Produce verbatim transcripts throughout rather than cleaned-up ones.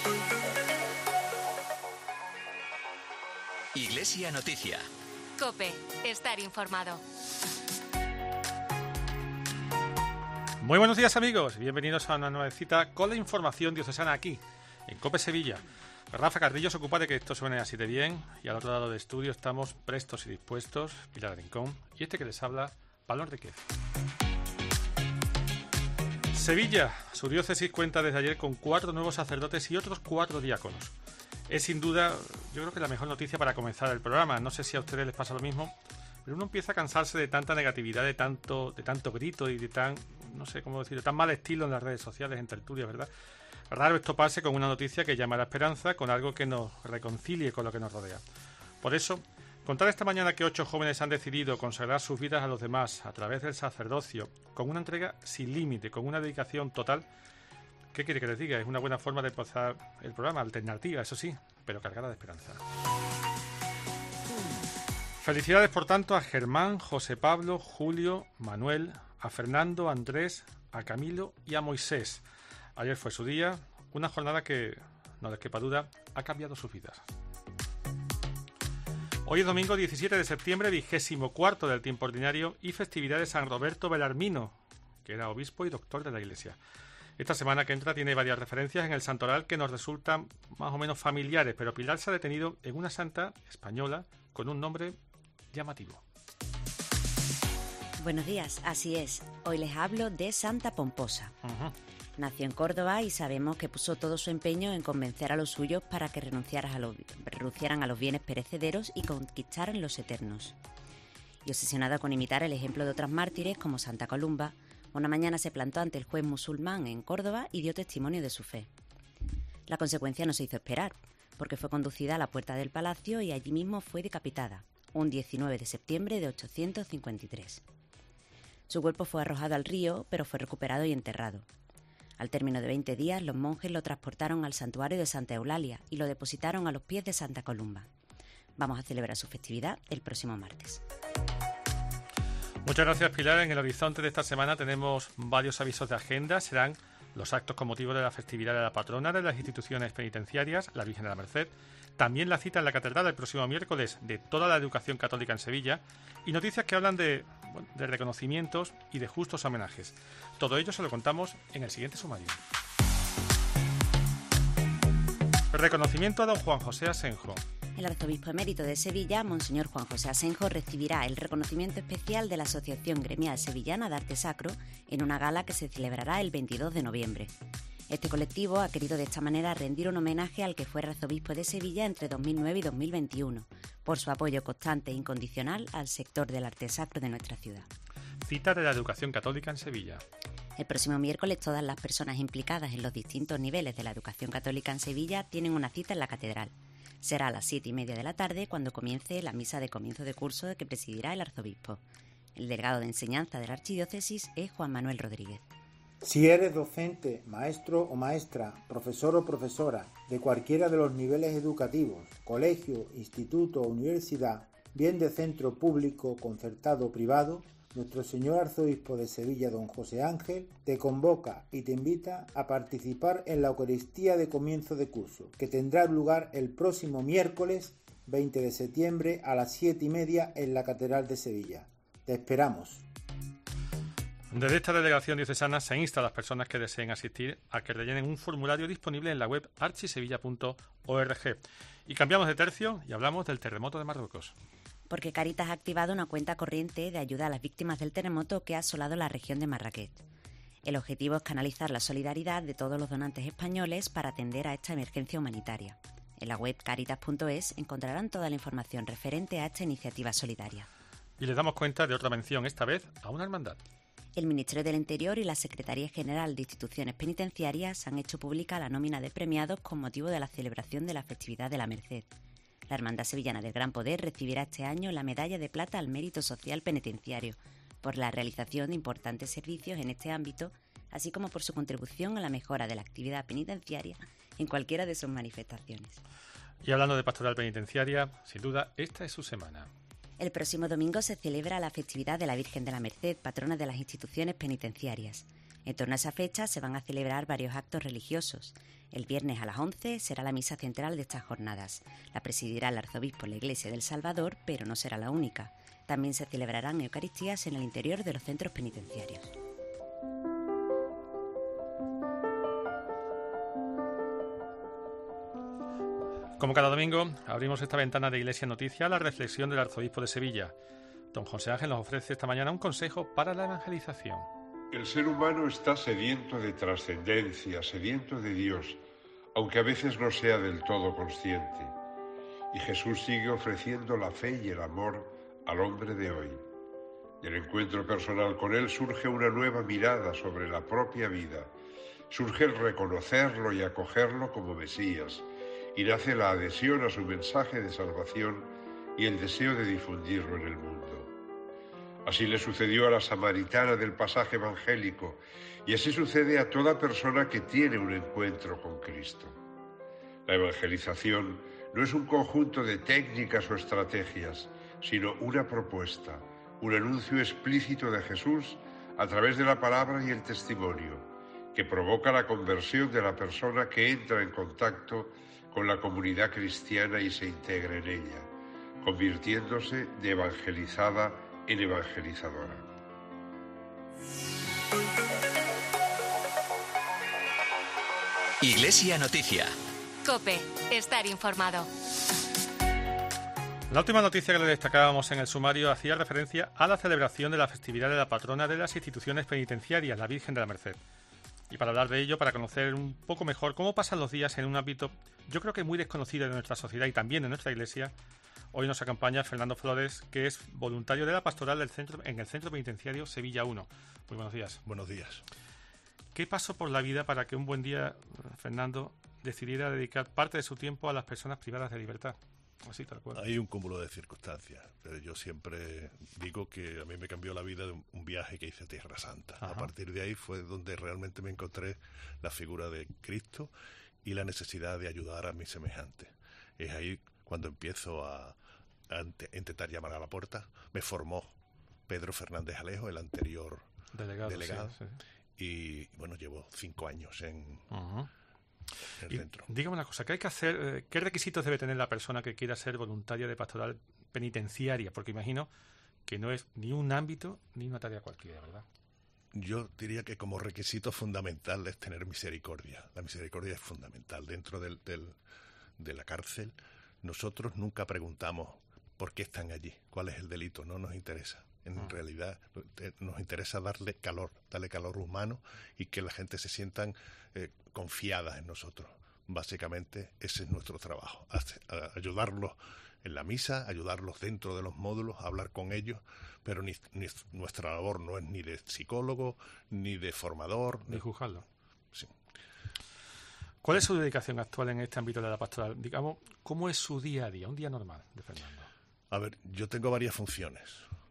Iglesia Noticia. COPE. Estar informado. Muy buenos días, amigos. Bienvenidos a una nueva cita con la información diocesana aquí, en COPE Sevilla. Rafa Carrillo se ocupa de que esto suene así de bien y al otro lado del estudio estamos prestos y dispuestos, Pilar Rincón y este que les habla, Pablo Enríquez. Sevilla, su diócesis cuenta desde ayer con cuatro nuevos sacerdotes y otros cuatro diáconos. Es sin duda, yo creo que la mejor noticia para comenzar el programa. No sé si a ustedes les pasa lo mismo, pero uno empieza a cansarse de tanta negatividad, de tanto, de tanto grito y de tan, no sé cómo decirlo, tan mal estilo en las redes sociales, en tertulias, ¿verdad? Raro esto pase con una noticia que llama a la esperanza, con algo que nos reconcilie con lo que nos rodea. Por eso, contar esta mañana que ocho jóvenes han decidido consagrar sus vidas a los demás a través del sacerdocio, con una entrega sin límite, con una dedicación total. ¿Qué quiere que les diga? Es una buena forma de empezar el programa, alternativa, eso sí, pero cargada de esperanza. Felicidades, por tanto, a Germán, José Pablo, Julio, Manuel, a Fernando, a Andrés, a Camilo y a Moisés. Ayer fue su día, una jornada que, no les quepa duda, ha cambiado sus vidas. Hoy es domingo diecisiete de septiembre, vigésimo cuarto del tiempo ordinario y festividad de San Roberto Belarmino, que era obispo y doctor de la Iglesia. Esta semana que entra tiene varias referencias en el santoral que nos resultan más o menos familiares, pero Pilar se ha detenido en una santa española con un nombre llamativo. Buenos días, así es. Hoy les hablo de Santa Pomposa. Uh-huh. Nació en Córdoba y sabemos que puso todo su empeño en convencer a los suyos para que renunciaran a los, renunciaran a los bienes perecederos y conquistaran los eternos. Y obsesionada con imitar el ejemplo de otras mártires como Santa Columba, una mañana se plantó ante el juez musulmán en Córdoba y dio testimonio de su fe. La consecuencia no se hizo esperar, porque fue conducida a la puerta del palacio y allí mismo fue decapitada, un diecinueve de septiembre de ochocientos cincuenta y tres. Su cuerpo fue arrojado al río, pero fue recuperado y enterrado. Al término de veinte días, los monjes lo transportaron al santuario de Santa Eulalia y lo depositaron a los pies de Santa Columba. Vamos a celebrar su festividad el próximo martes. Muchas gracias, Pilar. En el horizonte de esta semana tenemos varios avisos de agenda. Serán los actos con motivo de la festividad de la patrona de las instituciones penitenciarias, la Virgen de la Merced. También la cita en la catedral el próximo miércoles de toda la educación católica en Sevilla. Y noticias que hablan de, bueno, de reconocimientos y de justos homenajes. Todo ello se lo contamos en el siguiente sumario. Reconocimiento a don Juan José Asenjo. El arzobispo emérito de Sevilla, Monseñor Juan José Asenjo, recibirá el reconocimiento especial de la Asociación Gremial Sevillana de Arte Sacro en una gala que se celebrará el veintidós de noviembre. Este colectivo ha querido de esta manera rendir un homenaje al que fue arzobispo de Sevilla entre dos mil nueve y dos mil veintiuno, por su apoyo constante e incondicional al sector del arte sacro de nuestra ciudad. Cita de la educación católica en Sevilla. El próximo miércoles todas las personas implicadas en los distintos niveles de la educación católica en Sevilla tienen una cita en la catedral. Será a las siete y media de la tarde cuando comience la misa de comienzo de curso que presidirá el arzobispo. El delegado de enseñanza de la archidiócesis es Juan Manuel Rodríguez. Si eres docente, maestro o maestra, profesor o profesora de cualquiera de los niveles educativos, colegio, instituto o universidad, bien de centro público, concertado o privado, nuestro señor arzobispo de Sevilla, don José Ángel, te convoca y te invita a participar en la Eucaristía de comienzo de curso, que tendrá lugar el próximo miércoles veinte de septiembre a las siete y media en la Catedral de Sevilla. Te esperamos. Desde esta delegación diocesana se insta a las personas que deseen asistir a que rellenen un formulario disponible en la web archisevilla punto org. Y cambiamos de tercio y hablamos del terremoto de Marruecos. Porque Cáritas ha activado una cuenta corriente de ayuda a las víctimas del terremoto que ha asolado la región de Marrakech. El objetivo es canalizar la solidaridad de todos los donantes españoles para atender a esta emergencia humanitaria. En la web caritas punto es encontrarán toda la información referente a esta iniciativa solidaria. Y les damos cuenta de otra mención, esta vez a una hermandad. El Ministerio del Interior y la Secretaría General de Instituciones Penitenciarias han hecho pública la nómina de premiados con motivo de la celebración de la festividad de la Merced. La Hermandad Sevillana del Gran Poder recibirá este año la Medalla de Plata al Mérito Social Penitenciario por la realización de importantes servicios en este ámbito, así como por su contribución a la mejora de la actividad penitenciaria en cualquiera de sus manifestaciones. Y hablando de pastoral penitenciaria, sin duda, esta es su semana. El próximo domingo se celebra la festividad de la Virgen de la Merced, patrona de las instituciones penitenciarias. En torno a esa fecha se van a celebrar varios actos religiosos. El viernes a las once será la misa central de estas jornadas. La presidirá el arzobispo de la Iglesia del Salvador, pero no será la única. También se celebrarán eucaristías en el interior de los centros penitenciarios. Como cada domingo, abrimos esta ventana de Iglesia Noticia a la reflexión del arzobispo de Sevilla. Don José Ángel nos ofrece esta mañana un consejo para la evangelización. El ser humano está sediento de trascendencia, sediento de Dios, aunque a veces no sea del todo consciente. Y Jesús sigue ofreciendo la fe y el amor al hombre de hoy. Del encuentro personal con Él surge una nueva mirada sobre la propia vida. Surge el reconocerlo y acogerlo como Mesías, y nace la adhesión a su mensaje de salvación y el deseo de difundirlo en el mundo. Así le sucedió a la samaritana del pasaje evangélico, y así sucede a toda persona que tiene un encuentro con Cristo. La evangelización no es un conjunto de técnicas o estrategias, sino una propuesta, un anuncio explícito de Jesús a través de la palabra y el testimonio, que provoca la conversión de la persona que entra en contacto con la comunidad cristiana y se integra en ella, convirtiéndose de evangelizada en evangelizadora. Iglesia Noticia. COPE. Estar informado. La última noticia que le destacábamos en el sumario hacía referencia a la celebración de la festividad de la patrona de las instituciones penitenciarias, la Virgen de la Merced. Y para hablar de ello, para conocer un poco mejor cómo pasan los días en un ámbito, yo creo que muy desconocido de nuestra sociedad y también de nuestra iglesia, hoy nos acompaña Fernando Flores, que es voluntario de la pastoral del centro, en el Centro Penitenciario Sevilla uno. Muy buenos días. Buenos días. ¿Qué pasó por la vida para que un buen día Fernando decidiera dedicar parte de su tiempo a las personas privadas de libertad? Así, tal cual. Hay un cúmulo de circunstancias, pero yo siempre digo que a mí me cambió la vida de un viaje que hice a Tierra Santa. Ajá. A partir de ahí fue donde realmente me encontré la figura de Cristo y la necesidad de ayudar a mis semejantes. Es ahí cuando empiezo a, a intentar llamar a la puerta. Me formó Pedro Fernández Alejo, el anterior delegado. delegado sí, sí. Y bueno, llevo cinco años en... Uh-huh. Y dígame una cosa, ¿qué hay que hacer? Eh, ¿Qué requisitos debe tener la persona que quiera ser voluntaria de pastoral penitenciaria? Porque imagino que no es ni un ámbito ni una tarea cualquiera, ¿verdad? Yo diría que como requisito fundamental es tener misericordia. La misericordia es fundamental. Dentro del, del, de la cárcel, nosotros nunca preguntamos por qué están allí, cuál es el delito, no nos interesa. En uh-huh. realidad nos interesa darle calor, darle calor humano y que la gente se sientan eh, confiadas en nosotros. Básicamente ese es nuestro trabajo, ayudarlos en la misa, ayudarlos dentro de los módulos, hablar con ellos, pero ni, ni nuestra labor no es ni de psicólogo, ni de formador. Ni juzgarlo. Sí. ¿Cuál es su dedicación actual en este ámbito de la pastoral? Digamos, ¿cómo es su día a día, un día normal de Fernando? A ver, yo tengo varias funciones.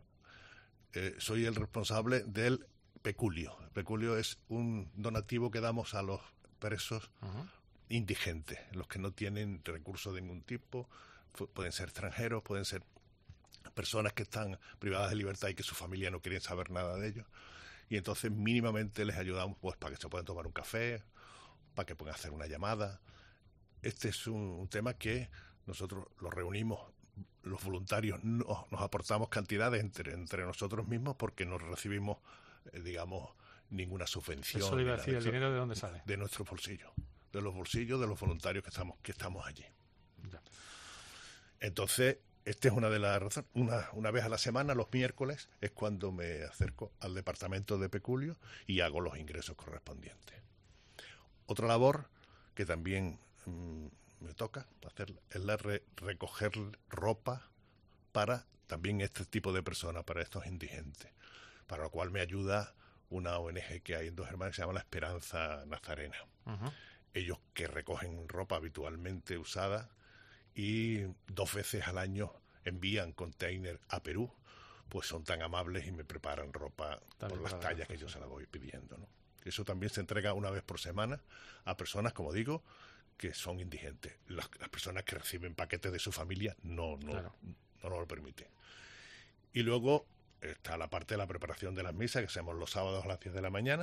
Eh, soy el responsable del peculio. El peculio es un donativo que damos a los presos uh-huh. indigentes, los que no tienen recursos de ningún tipo. F- pueden ser extranjeros, pueden ser personas que están privadas de libertad y que su familia no quiere saber nada de ellos. Y entonces mínimamente les ayudamos pues para que se puedan tomar un café, para que puedan hacer una llamada. Este es un, un tema que nosotros lo reunimos. Los voluntarios no, nos aportamos cantidades entre, entre nosotros mismos porque no recibimos, eh, digamos, ninguna subvención. Eso le iba a decir, ¿el dinero de dónde sale? De nuestros bolsillos, de los bolsillos de los voluntarios que estamos, que estamos allí. Ya. Entonces, esta es una de las razones. Una, una vez a la semana, los miércoles, es cuando me acerco al departamento de peculio y hago los ingresos correspondientes. Otra labor que también... Mmm, me toca hacer es la re- recoger ropa para también este tipo de personas, para estos indigentes, para lo cual me ayuda una O N G que hay en Dos Hermanas que se llama La Esperanza Nazarena. Uh-huh. Ellos que recogen ropa habitualmente usada y dos veces al año envían container a Perú, pues son tan amables y me preparan ropa Tal por las tallas que yo se la voy pidiendo, ¿no? Eso también se entrega una vez por semana a personas, como digo, que son indigentes. Las, las personas que reciben paquetes de su familia no, no, claro. no nos lo permiten. Y luego está la parte de la preparación de las misas, que hacemos los sábados a las diez de la mañana,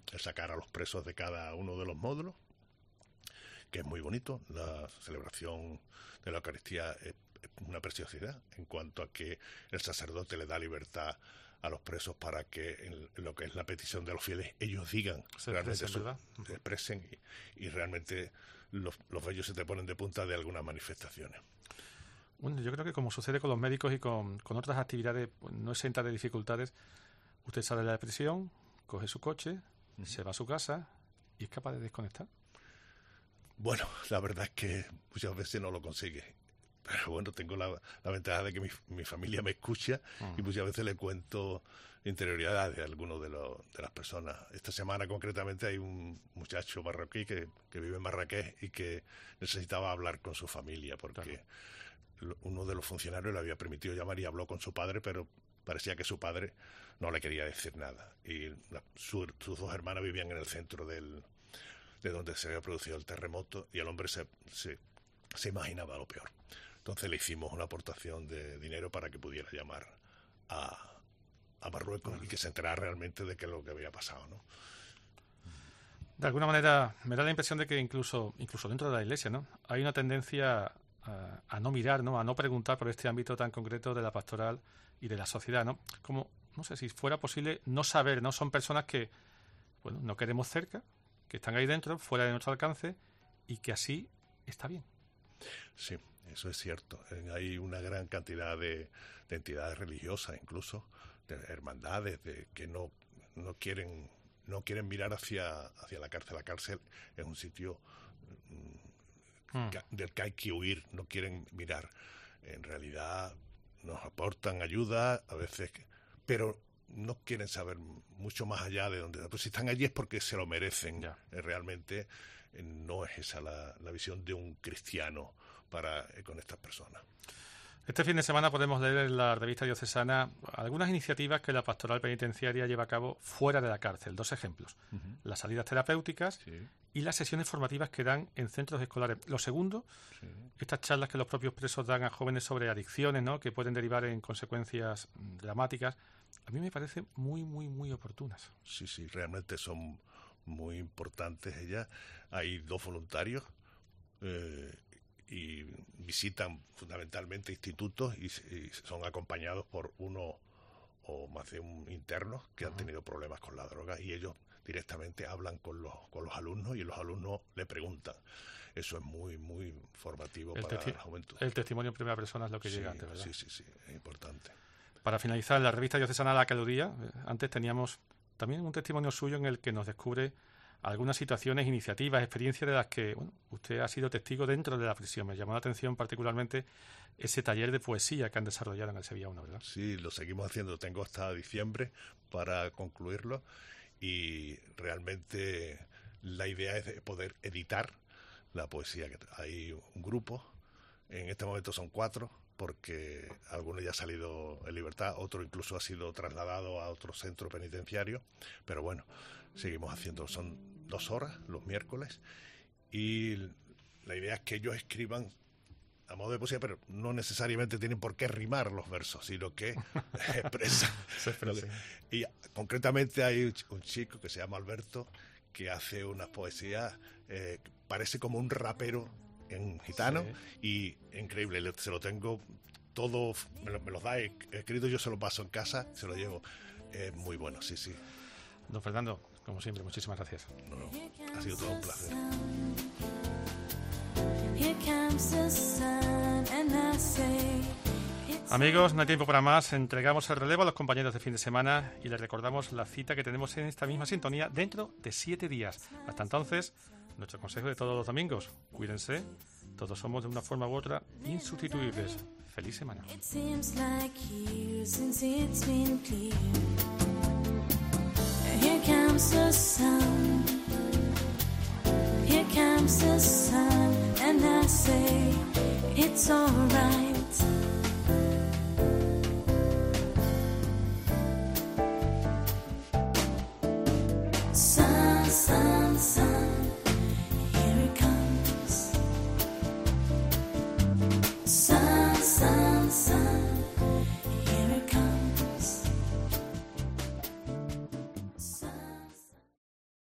el sacar a los presos de cada uno de los módulos, que es muy bonito. La celebración de la Eucaristía es una preciosidad en cuanto a que el sacerdote le da libertad a los presos para que en lo que es la petición de los fieles ellos digan, se realmente expresen, ¿verdad? Su, se expresen y, y realmente los, los vellos se te ponen de punta de algunas manifestaciones. Bueno, yo creo que como sucede con los médicos y con, con otras actividades, pues, no exentas de dificultades, usted sale de la depresión, coge su coche, uh-huh. se va a su casa y es capaz de desconectar. Bueno, la verdad es que muchas veces no lo consigue. Pero bueno, tengo la, la ventaja de que mi, mi familia me escucha uh-huh. y muchas veces le cuento interioridades de algunos de, los, de las personas. Esta semana concretamente hay un muchacho marroquí que, que vive en Marrakech y que necesitaba hablar con su familia porque claro. uno de los funcionarios le había permitido llamar y habló con su padre, pero parecía que su padre no le quería decir nada. Y la, su, sus dos hermanas vivían en el centro del, de donde se había producido el terremoto y el hombre se, se, se imaginaba lo peor. Entonces le hicimos una aportación de dinero para que pudiera llamar a, a Marruecos y que se enterara realmente de qué es lo que había pasado, ¿no? De alguna manera me da la impresión de que incluso incluso dentro de la Iglesia, ¿no?, hay una tendencia a, a no mirar, ¿no?, a no preguntar por este ámbito tan concreto de la pastoral y de la sociedad, ¿no? Como, no sé, si fuera posible no saber, ¿no? Son personas que, bueno, no queremos cerca, que están ahí dentro, fuera de nuestro alcance y que así está bien. Sí. Eso es cierto. Hay una gran cantidad de, de entidades religiosas, incluso de hermandades, de que no no quieren no quieren mirar hacia hacia la cárcel. La cárcel es un sitio mm. que, del que hay que huir. No quieren mirar. En realidad nos aportan ayuda a veces, pero no quieren saber mucho más allá de donde. Pues si están allí es porque se lo merecen. Ya. Realmente no es esa la, la visión de un cristiano para eh, con estas personas. Este fin de semana podemos leer en la revista diocesana algunas iniciativas que la pastoral penitenciaria lleva a cabo fuera de la cárcel. Dos ejemplos. Uh-huh. Las salidas terapéuticas sí. y las sesiones formativas que dan en centros escolares. Lo segundo, sí. estas charlas que los propios presos dan a jóvenes sobre adicciones, ¿no?, que pueden derivar en consecuencias dramáticas. A mí me parecen muy, muy, muy oportunas. Sí, sí, realmente son muy importantes ellas. Hay dos voluntarios eh, y visitan fundamentalmente institutos y, y son acompañados por uno o más de un interno que uh-huh. han tenido problemas con la droga y ellos directamente hablan con los con los alumnos y los alumnos le preguntan. Eso es muy, muy formativo el para testi- la juventud. El testimonio en primera persona es lo que sí, llega antes, ¿verdad? Sí, sí, sí, es importante. Para finalizar, la revista diocesana La Caludía, antes teníamos también un testimonio suyo en el que nos descubre algunas situaciones, iniciativas, experiencias de las que bueno, usted ha sido testigo dentro de la prisión. Me llamó la atención particularmente ese taller de poesía que han desarrollado en el Sevilla uno, ¿verdad? Sí, lo seguimos haciendo. Tengo hasta diciembre para concluirlo y realmente la idea es poder editar la poesía. Hay un grupo, en este momento son cuatro, porque alguno ya ha salido en libertad, otro incluso ha sido trasladado a otro centro penitenciario, pero bueno, seguimos haciendo, son dos horas los miércoles y la idea es que ellos escriban a modo de poesía, pero no necesariamente tienen por qué rimar los versos, sino que expresan. Y concretamente hay un chico que se llama Alberto que hace unas poesías, eh, parece como un rapero en gitano, sí. Y increíble, se lo tengo todo, me lo, me los da escrito, yo se lo paso en casa, se lo llevo, es eh, muy bueno, sí, sí. Don Fernando, como siempre, muchísimas gracias. No, no, ha sido todo un placer. Amigos, no hay tiempo para más. Entregamos el relevo a los compañeros de fin de semana y les recordamos la cita que tenemos en esta misma sintonía dentro de siete días. Hasta entonces, nuestro consejo de todos los domingos: cuídense, todos somos de una forma u otra insustituibles. Feliz semana. Here comes the sun, here comes the sun, and I say it's alright. Sun, sun, sun.